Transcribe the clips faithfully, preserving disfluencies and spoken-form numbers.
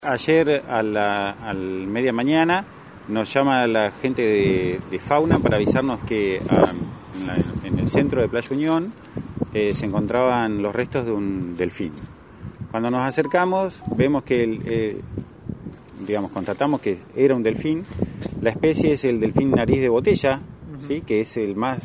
Ayer a la a la media mañana nos llama la gente de, de fauna para avisarnos que a, en, la, en el centro de Playa Unión eh, se encontraban los restos de un delfín. Cuando nos acercamos vemos que, el, eh, digamos, constatamos que era un delfín. La especie es el delfín nariz de botella, uh-huh. ¿sí? Que es el más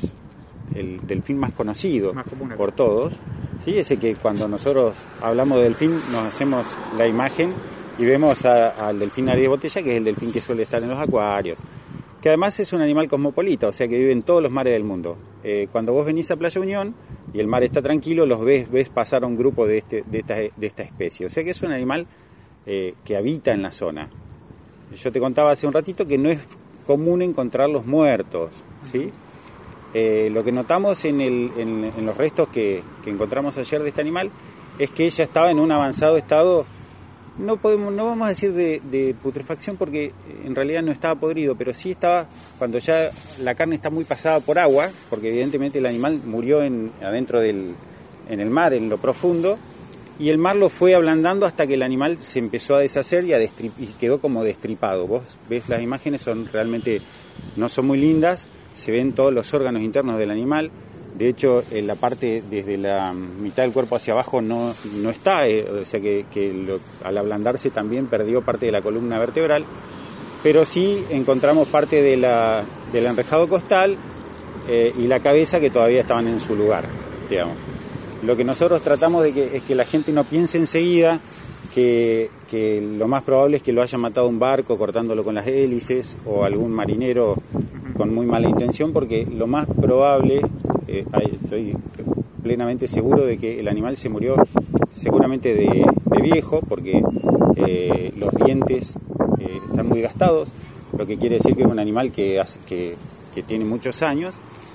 el delfín más conocido más por todos. ¿Sí? Ese que cuando nosotros hablamos de delfín nos hacemos la imagen y vemos a, al delfín nariz de botella, que es el delfín que suele estar en los acuarios, que además es un animal cosmopolita, o sea que vive en todos los mares del mundo. Eh, cuando vos venís a Playa Unión y el mar está tranquilo, los ves, ves pasar a un grupo de, este, de, esta, de esta especie, o sea que es un animal eh, que habita en la zona. Yo te contaba hace un ratito que no es común encontrarlos muertos, ¿sí? Eh, lo que notamos en, el, en, en los restos que, que encontramos ayer de este animal es que ella estaba en un avanzado estado. No podemos, no vamos a decir de, de putrefacción porque en realidad no estaba podrido, pero sí estaba cuando ya la carne está muy pasada por agua, porque evidentemente el animal murió en, adentro del, en el mar, en lo profundo, y el mar lo fue ablandando hasta que el animal se empezó a deshacer y, a destrip, y quedó como destripado. Vos ves las imágenes, son realmente no son muy lindas, se ven todos los órganos internos del animal. De hecho, en la parte desde la mitad del cuerpo hacia abajo no, no está, eh, o sea que, que lo, al ablandarse también perdió parte de la columna vertebral, pero sí encontramos parte de la, del enrejado costal eh, y la cabeza que todavía estaban en su lugar, digamos. Lo que nosotros tratamos de que, es que la gente no piense enseguida que, que lo más probable es que lo haya matado un barco cortándolo con las hélices o algún marinero con muy mala intención, porque lo más probable... Eh, estoy plenamente seguro de que el animal se murió seguramente de, de viejo, porque eh, los dientes eh, están muy gastados, lo que quiere decir que es un animal que, hace, que, que tiene muchos años,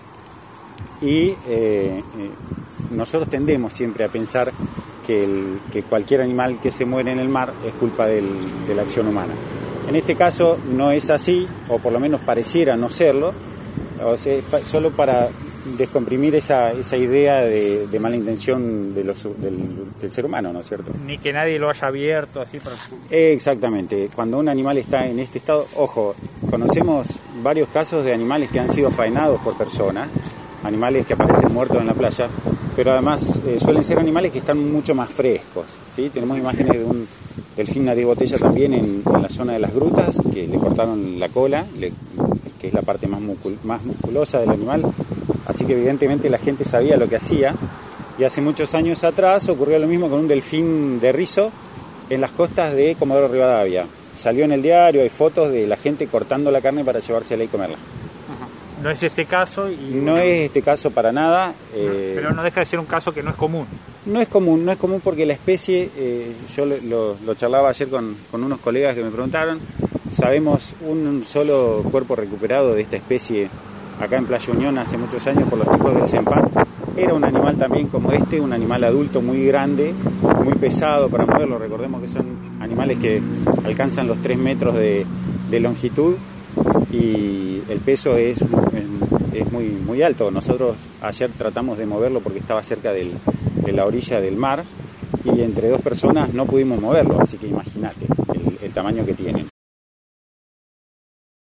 y eh, eh, nosotros tendemos siempre a pensar que, el, que cualquier animal que se muere en el mar es culpa del, de la acción humana. En este caso no es así, o por lo menos pareciera no serlo, o sea, solo para descomprimir esa, esa idea de, de mala intención de los, del, del ser humano, ¿no es cierto? Ni que nadie lo haya abierto así para... Exactamente. Cuando un animal está en este estado, ojo, conocemos varios casos de animales que han sido faenados por personas, animales que aparecen muertos en la playa, pero además eh, suelen ser animales que están mucho más frescos, ¿sí? Tenemos imágenes de un delfín nariz de botella también en, en la zona de las grutas, que le cortaron la cola, le, que es la parte más, muscul, más musculosa del animal. Así que evidentemente la gente sabía lo que hacía, y hace muchos años atrás ocurrió lo mismo con un delfín de rizo en las costas de Comodoro Rivadavia. Salió en el diario, hay fotos de la gente cortando la carne para llevársela y comerla. No es este caso y... No es este caso para nada. Eh, pero no deja de ser un caso que no es común. No es común, no es común porque la especie, eh, yo lo, lo, lo charlaba ayer con, con unos colegas que me preguntaron, sabemos un solo cuerpo recuperado de esta especie acá en Playa Unión hace muchos años por los chicos del CENPAT. Era un animal también como este, un animal adulto muy grande, muy pesado para moverlo. Recordemos que son animales que alcanzan los tres metros de, de longitud y el peso es, es muy, muy alto. Nosotros ayer tratamos de moverlo porque estaba cerca del, de la orilla del mar y entre dos personas no pudimos moverlo, así que imagínate el, el tamaño que tienen.